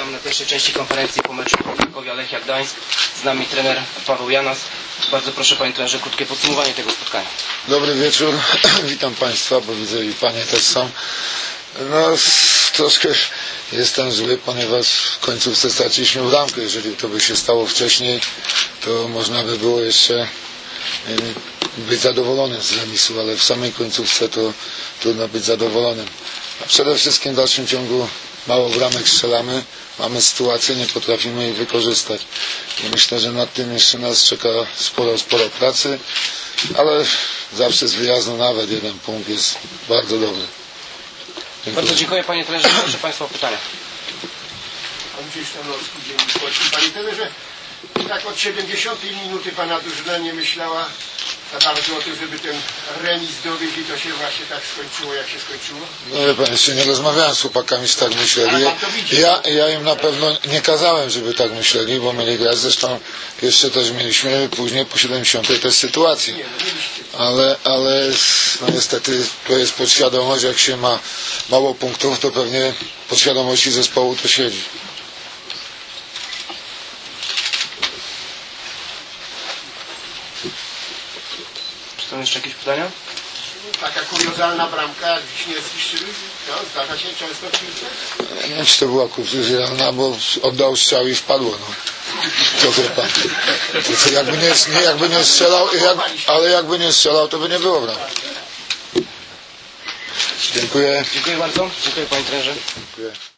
Witam na pierwszej części konferencji po meczu Krakowa Lechia Gdańsk. Z nami trener Paweł Janas. Bardzo proszę, panie trenerze, krótkie podsumowanie tego spotkania. Dobry wieczór, witam Państwa, bo widzę i Panie też są. No, troszkę jestem zły, ponieważ w końcówce straciliśmy bramkę. Jeżeli to by się stało wcześniej, to można by było jeszcze być zadowolonym z remisu, ale w samej końcówce to trudno być zadowolonym. A przede wszystkim w dalszym ciągu mało bramek strzelamy, mamy sytuację, nie potrafimy jej wykorzystać. I myślę, że nad tym jeszcze nas czeka sporo pracy, ale zawsze z wyjazdu nawet jeden punkt jest bardzo dobry. Dziękuję. Bardzo dziękuję, panie trenerze. Proszę Państwa o pytania. Andrzej Stanowski, Dziennik Polski. Panie trenerze, tak od 70 minuty pana drużyna nie myślała za bardzo o tym, żeby ten remis dowieść i to się właśnie tak skończyło, jak się skończyło? No wie pan, jeszcze nie rozmawiałem z chłopakami, że tak myśleli. Ja im na pewno nie kazałem, żeby tak myśleli, bo mieli grać. Zresztą jeszcze też mieliśmy później po 70 też sytuację. Ale no niestety to jest podświadomość, jak się ma mało punktów, to pewnie podświadomości zespołu to siedzi. Czy są jeszcze jakieś pytania? Taka kuriozalna bramka, jak Wiśniewski, no, zdarza się często w piłce? Nie wiem, czy to była kuriozalna, bo oddał strzał i wpadło. No. Trochę pan. Jakby nie strzelał, ale jakby nie strzelał, to by nie było bramki. Dziękuję. Dziękuję bardzo. Dziękuję, panie trenerze. Dziękuję.